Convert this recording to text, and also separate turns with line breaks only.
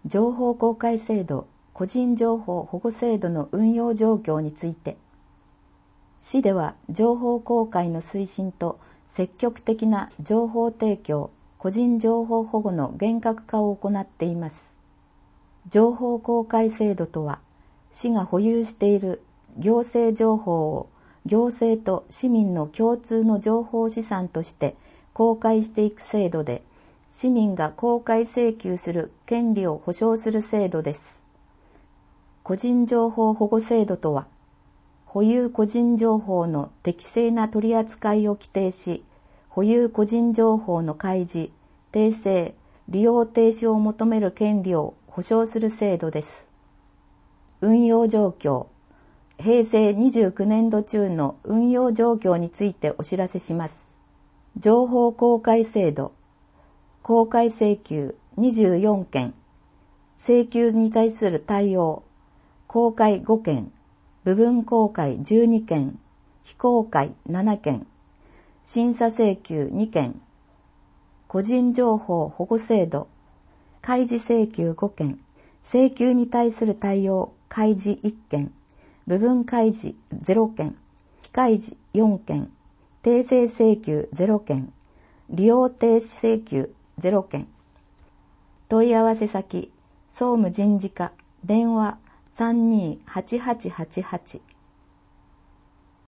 情報公開制度、個人情報保護制度の運用状況について、市では情報公開の推進と積極的な情報提供、個人情報保護の厳格化を行っています。情報公開制度とは、市が保有している行政情報を行政と市民の共通の情報資産として公開していく制度で、市民が公開請求する権利を保障する制度です。個人情報保護制度とは、保有個人情報の適正な取り扱いを規定し、保有個人情報の開示、訂正、利用停止を求める権利を保障する制度です。運用状況、平成29年度中の運用状況についてお知らせします。情報公開制度、公開請求24件、請求に対する対応、公開5件、部分公開12件、非公開7件、審査請求2件、個人情報保護制度、開示請求5件、請求に対する対応、開示1件、部分開示0件、非開示4件、訂正請求0件、利用停止請求0件。問い合わせ先、総務人事課、電話328888